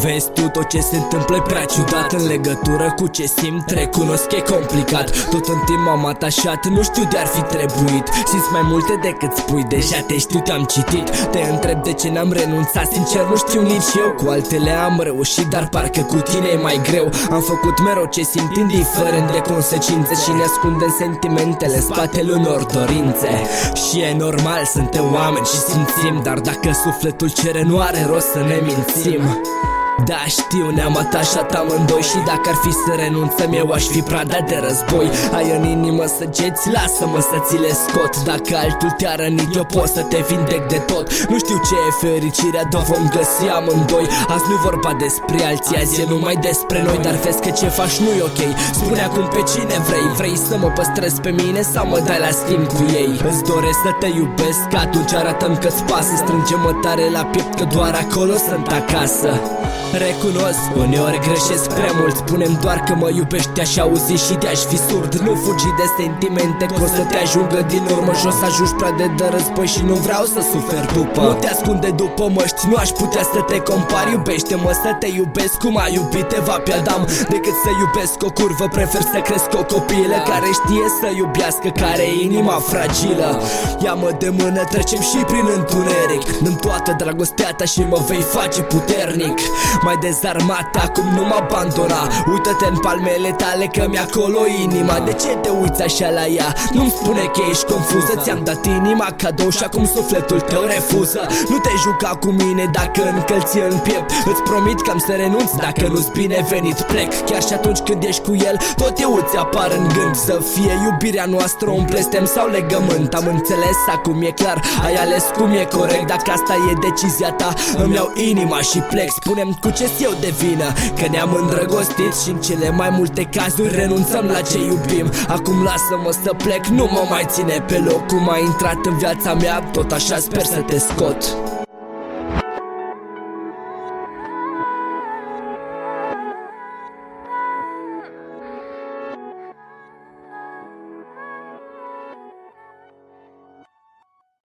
Vezi tu, tot ce se întâmplă e prea ciudat. În legătură cu ce simt, recunosc că e complicat. Tot în timp m-am atașat, nu știu de-ar fi trebuit. Simți mai multe decât spui, deja te știu, te-am citit. Te întreb de ce n-am renunțat, sincer nu știu nici eu. Cu altele am reușit, dar parcă cu tine e mai greu. Am făcut mereu ce simt, indiferent de consecințe, și ne ascundem sentimentele în spatele unor dorințe. Și e normal, suntem oameni și simțim, dar dacă sufletul cere, nu are rost să ne mințim. Da, știu, ne-am atașat amândoi și dacă ar fi să renunțăm, eu aș fi prada de război. Ai în inimă săgeți, lasă-mă să ți le scot. Dacă altul te-a rănit, eu pot să te vindec de tot. Nu știu ce e fericirea, dar vom găsi amândoi. Azi nu-i vorba despre alții, azi e numai despre noi. Dar vezi că ce faci nu-i ok. Spune acum pe cine vrei. Vrei să mă păstrezi pe mine sau mă dai la schimb cu ei? Îți doresc să te iubesc, atunci arată-mi că-ți pasă. Strânge-mă tare la piept, că doar acolo sunt acasă. Recunosc, uneori greșesc prea mult. Spune-mi doar că mă iubești, te-aș auzi și te-aș fi surd. Nu fugi de sentimente, că o să te ajungă din urmă și o să ajungi prea de război și nu vreau să suferi după. Nu te ascunde după măști, nu aș putea să te compar. Iubește-mă să te iubesc cum a iubit Eva pe Adam. Decât să iubesc o curvă, prefer să cresc o copilă care știe să iubească, care e inima fragilă. Ia-mă de mână, trecem și prin întuneric. Dă-mi toată dragostea ta și mă vei face puternic. Mai dezarmat, acum nu mă abandona. Uită-te în palmele tale că mi acolo inima. De ce te uiți așa la ea? Nu-mi spune că ești confuză. Ți-am dat inima cadou și acum sufletul tău refuză. Nu te juca cu mine dacă încălți în piept. Îți promit că am să renunț dacă nu-ți binevenit. Plec chiar și atunci când ești cu el, tot eu îți apar în gând. Să fie iubirea noastră un blestem sau legământ. Am înțeles, acum e clar, ai ales cum e corect. Dacă asta e decizia ta, îmi iau inima și plec. Spune-mi cu ce-s eu de vină, că ne-am îndrăgostit și în cele mai multe cazuri renunțăm la ce iubim. Acum lasă-mă să plec, nu mă mai ține pe loc. Cum ai intrat în viața mea, tot așa sper să te scot.